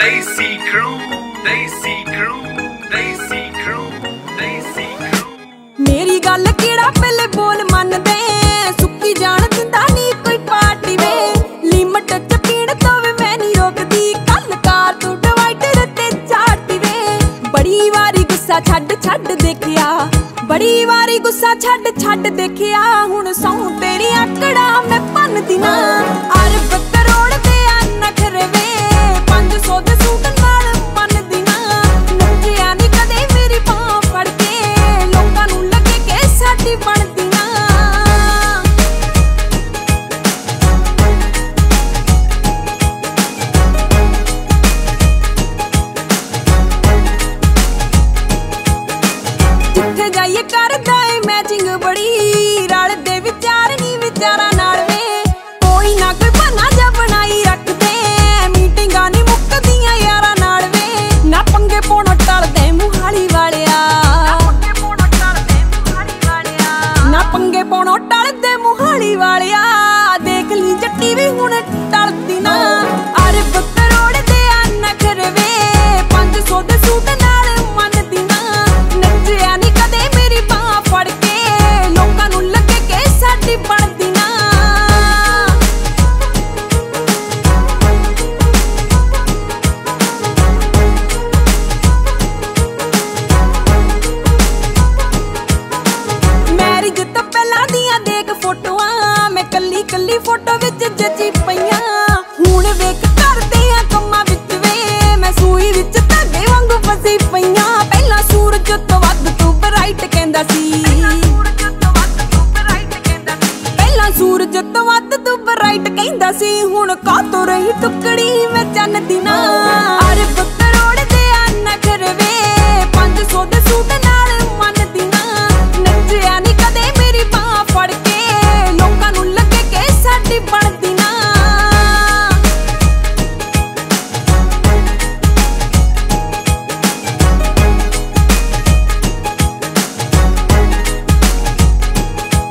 Desi crew, Desi crew, Desi crew, Desi crew। मेरी गल केड़ा पहले बोल मन दे, सुक्की जान दिंदा नी कोई पार्टी वे। लिमट च पीण तो वे मैं नी रोकदी, कल कार तू डिवाइडर ते चाटी वे। बड़ी वारी गुस्सा छड्ड छड्ड देखिया, बड़ी वारी गुस्सा छड्ड छड्ड देखिया। हुण सौं तेरी आकड़ा मैं भन्नदी ना, अरब करोड़ दे नखरे वे। 500 दे सूट नाल मनदी ना, नच्चिया नी कदे मेरी बांह फड़ के, लोकां नूं लगे कि साडी बनदी ना। जिथे जाइए करदा ए मैचिंग बड़ी, रलदे विचार नी विचारां नाल वे। कोई ना कोई बहाना जा बनाई रखदे, मीटिंगां नी मुक्कदियां यारां नाल वे। ना पंगे पाउणों टलदे मुहाली वालिया, ना पंगे पाउणों टलदे मुहाली वालिया। देख ली जट्टी भी हुण टलदी ना, अरब करोड़ दे नखरे वे। 500 दे सूट नाल मनदी ना, नच्चिया नी कदे मेरी बांह फड़ के, लोकां नूं लगे कि साडी बनदी ना। मैरिज तो पहलां दियां देख फोटोआं, मैं कल्ली कल्ली फोटो विच जची पईयां। हुण वेख करदे आ कम्मां विच वे, मैं सूई विच धागे वांगू फसी पईयां। पहलां सूरज तो वध तू ब्राइट कहंदा सी, पहलां सूरज तो वध तू ब्राइट कहंदा सी। हुण कातों रही टुकड़ी मैं चन्न दी ना, अरब करोड़ दे नखरे वे। 500 दे सूट नाल मनदी ना, नच्चिया नी कदे मेरी बांह फड़ के, लोकां नूं लगे कि साडी बनदी ना।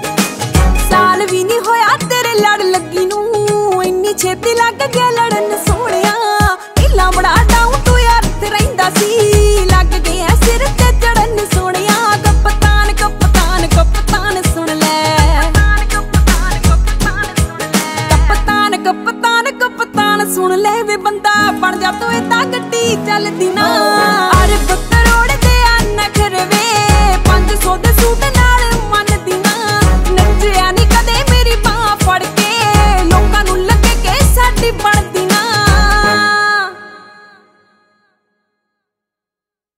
साल भी नहीं होया तेरे लड़ लगी नूं, इन्नी छेती लग गया लड़न।